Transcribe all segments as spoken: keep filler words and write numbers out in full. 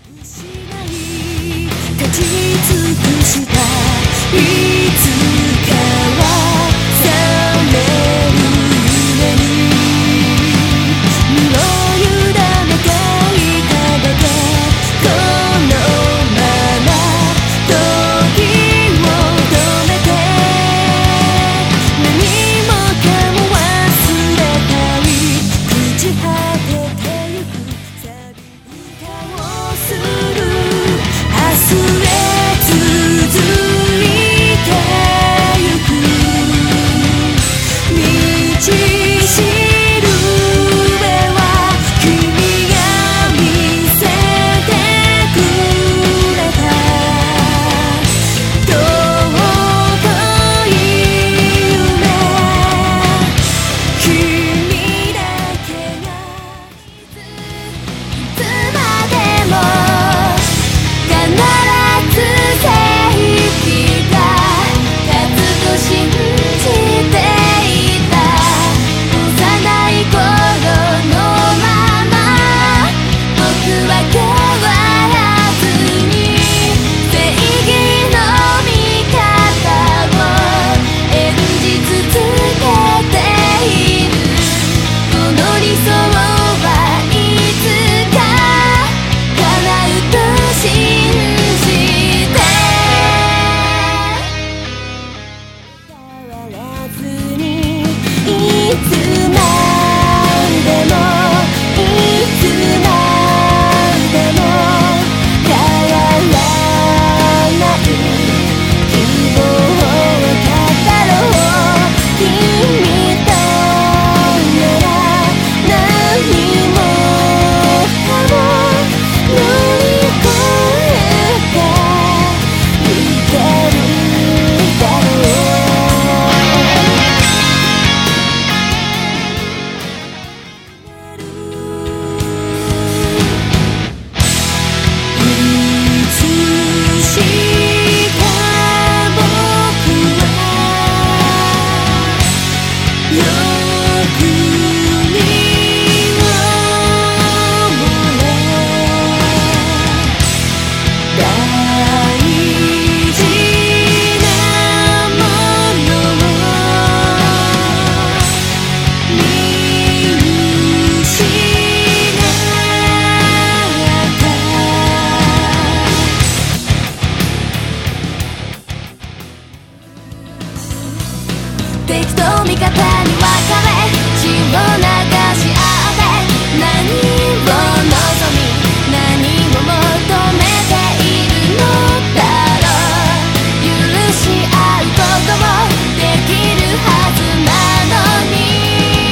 立ち尽くしたいつかは覚める夢に身を委ねていただけこのまま時を止めて何もかも忘れたい朽ち果ててゆく錆び歌をする明日へ続いてゆく道しるべは君が見せてくれた尊い夢君だけがいつまでも必ず正義が勝つと信じていた幼い頃のまま僕は変わらずに正義の味方を演じ続けているこの理想はいつか叶うと信じて変わらずにいつまでもいつまでも変わらない希望を語ろう君となら何もかも乗り越えていけるだろういつしか僕はよくに思え大事なものを見失った敵と味方に分かれ血を流し合って何を望み何を求めているのだろう許し合うこともできるはずなのに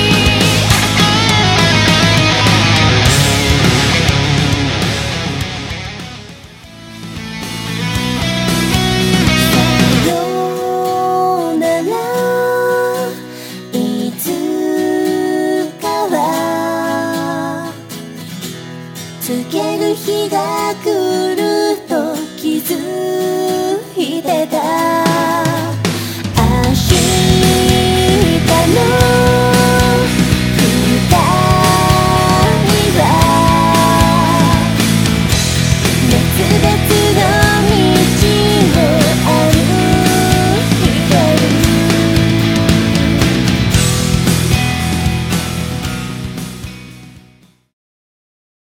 さよならいつかは告げる日が来ると気づいてた明日の